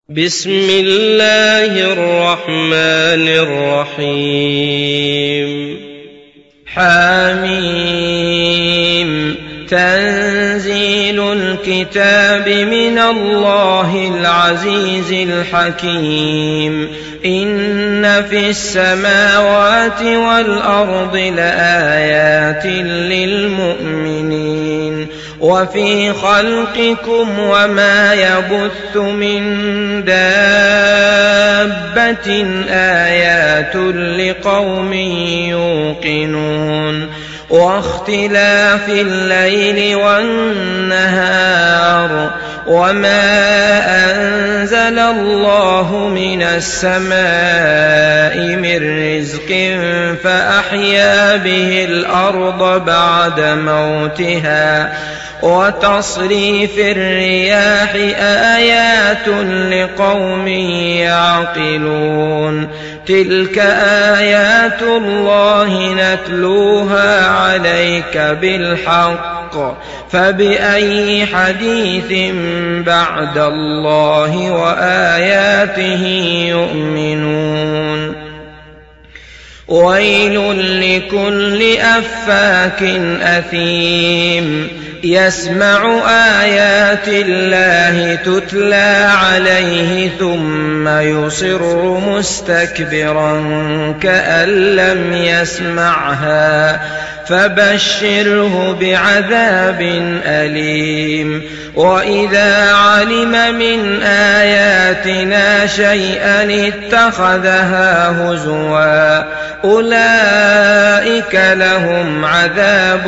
بسم الله الرحمن الرحيم حميم تنزيل الكتاب من الله العزيز الحكيم إن في السماوات والأرض لآيات للمؤمنين وفي خلقكم وما يبث من دابة آيات لقوم يوقنون واختلاف الليل والنهار وما أنزل الله من السماء من رزق فأحيا به الأرض بعد موتها وتصريف الرياح آيات لقوم يعقلون تلك آيات الله نتلوها عليك بالحق فبأي حديث بعد الله وآياته يؤمنون ويل لكل أفاك أثيم يسمع آيات الله تتلى عليه ثم يصر مستكبرا كأن لم يسمعها فبشره بعذاب أليم وإذا علم من آياتنا شيئا اتخذها هزوا أولئك لهم عذاب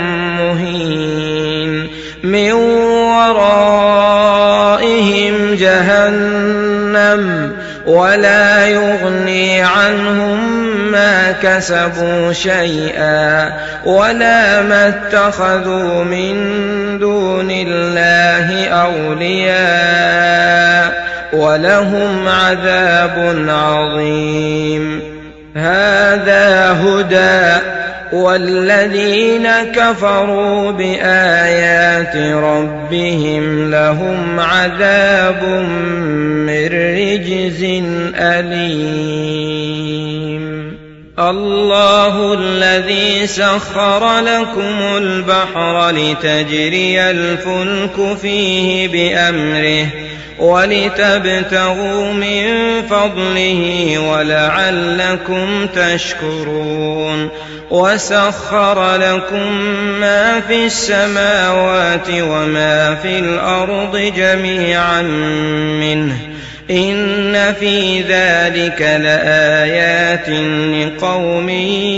مهين من ورائهم جهنم ولا يغني عنهم ما كسبوا شيئا ولا ما اتخذوا من دون الله أولياء ولهم عذاب عظيم هذا هدى والذين كفروا بآيات ربهم لهم عذاب من رجز أليم الله الذي سخر لكم البحر لتجري الفلك فيه بأمره ولتبتغوا من فضله ولعلكم تشكرون وسخر لكم ما في السماوات وما في الأرض جميعا منه إن في ذلك لآيات لقوم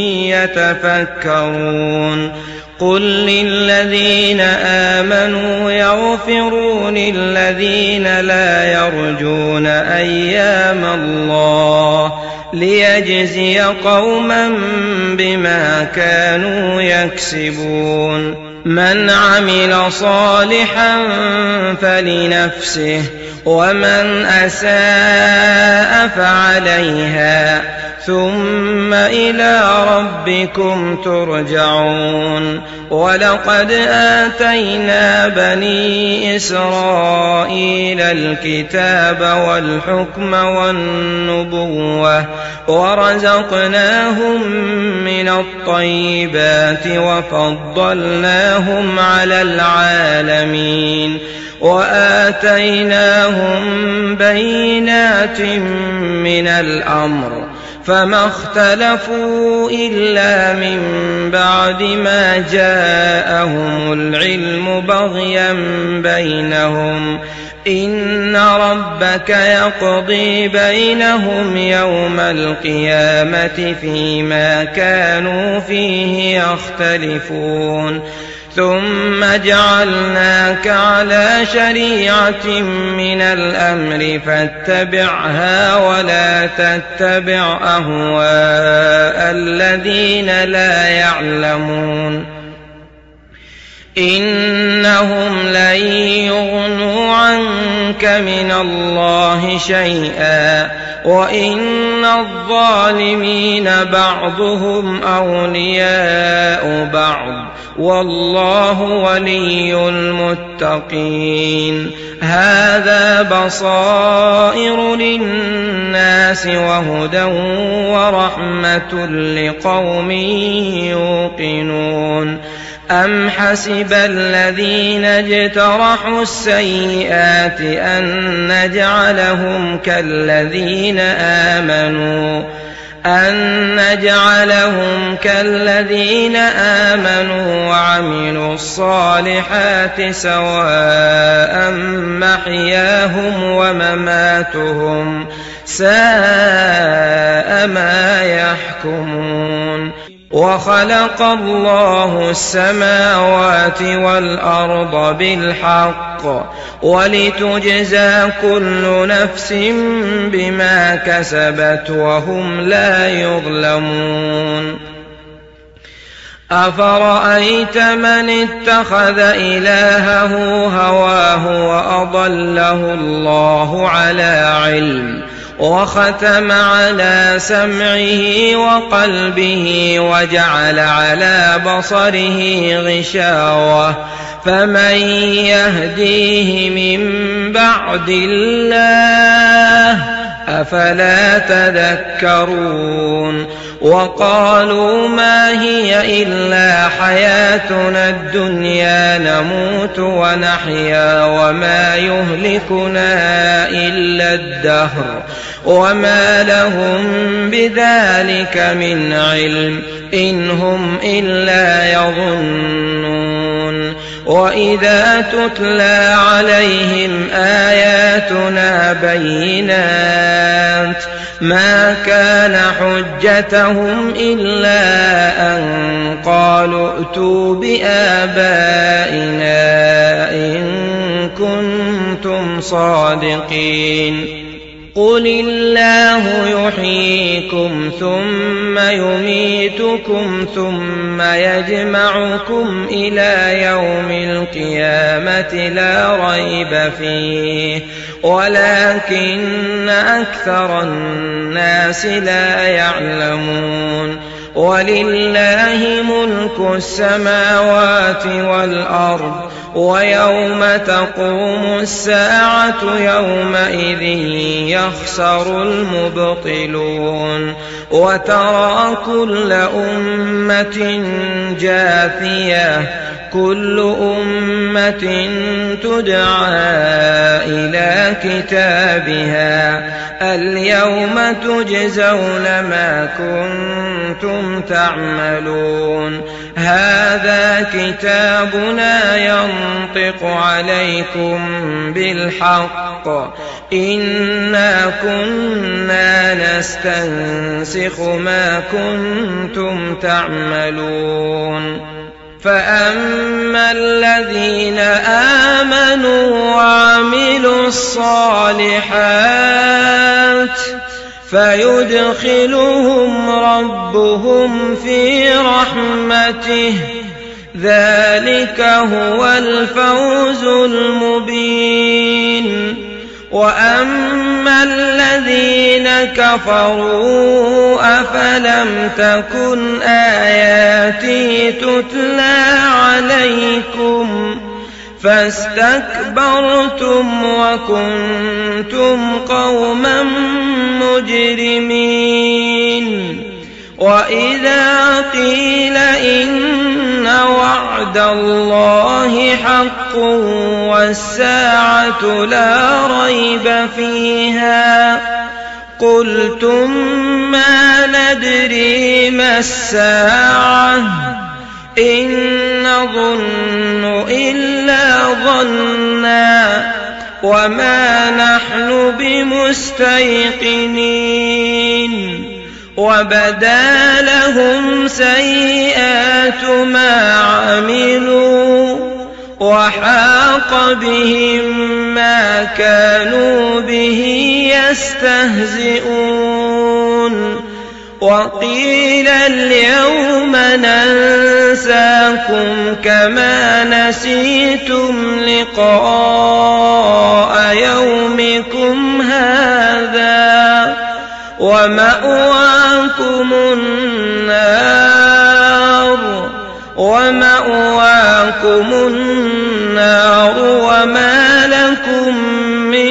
يتفكرون قل للذين آمنوا يغفروا للذين لا يرجون أيام الله ليجزي قوما بما كانوا يكسبون من عمل صالحا فلنفسه ومن أساء فعليها ثم إلى ربكم ترجعون ولقد آتينا بني إسرائيل الكتاب والحكم والنبوة ورزقناهم من الطيبات وفضلناهم على العالمين وآتيناهم بينات من الأمر فما اختلفوا إلا من بعد ما جاءهم العلم بغيا بينهم إن ربك يقضي بينهم يوم القيامة فيما كانوا فيه يختلفون ثم جعلناك على شريعة من الأمر فاتبعها ولا تتبع أهواء الذين لا يعلمون إنهم لن يغنوا عنك من الله شيئا وإن الظالمين بعضهم أولياء بعض والله ولي المتقين. هذا بصائر للناس وهدى ورحمة لقوم يوقنون. أم حسب الذين اجترحوا السيئات أن نجعلهم كالذين آمنوا وعملوا الصالحات سواء محياهم ومماتهم ساء ما يحكمون. وخلق الله السماوات والأرض بالحق ولتجزى كل نفس بما كسبت وهم لا يظلمون. أفرأيت من اتخذ إلهه هواه وأضله الله على علم وختم على سمعه وقلبه وجعل على بصره غشاوة فمن يهديه من بعد الله أفلا تذكرون. وقالوا ما هي إلا حياتنا الدنيا نموت ونحيا وما يهلكنا إلا الدهر وما لهم بذلك من علم إن هم إلا يظنون. وإذا تتلى عليهم آياتنا بينات ما كان حجتهم إلا أن قالوا ائتوا بآبائنا إن كنتم صادقين. قل الله يحييكم ثم يميتكم ثم يجمعكم إلى يوم القيامة لا ريب فيه ولكن أكثر الناس لا يعلمون. ولله ملك السماوات والأرض ويوم تقوم الساعة يومئذ يخسر المبطلون. وترى كل أمة جاثية كل أمة تدعى إلى كتابها اليوم تجزون ما كنتم تعملون. هذا كتابنا ينطق عليكم بالحق إنا كنا نستنسخ ما كنتم تعملون. فأما الذين آمنوا وعملوا الصالحات فيدخلهم ربهم في رحمته ذلك هو الفوز المبين. وأما الذين كفروا أفلم تكن آياتي تتلى عليكم فاستكبرتم وكنتم قوما مجرمين. وإذا قيل إن وعد الله حق والساعة لا ريب فيها قلتم ما ندري ما الساعة إن نظن إلا ظنا وما نحن بمستيقنين. وبدا لهم سيئات ما عملوا وحاق بهم ما كانوا به يستهزئون. وقيل اليوم ننساكم كما نسيتم لقاء يومكم هذا ومأواكم النار وما لكم من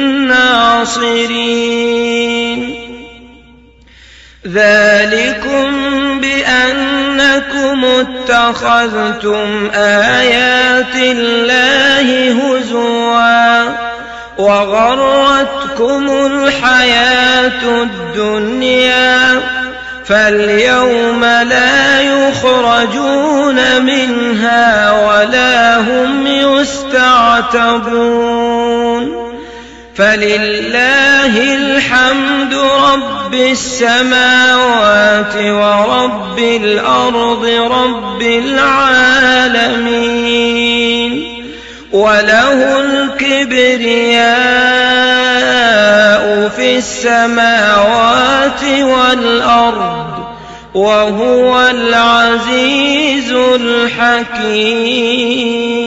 ناصرين ذلكم بأنكم اتخذتم آيات الله هزوا وغرتكم الحياة الدنيا فاليوم لا يخرجون منها ولا هم يستعتبون فلله الحمد رب السماوات ورب الأرض رب العالمين وله الكبرياء في السماوات والأرض وهو العزيز الحكيم.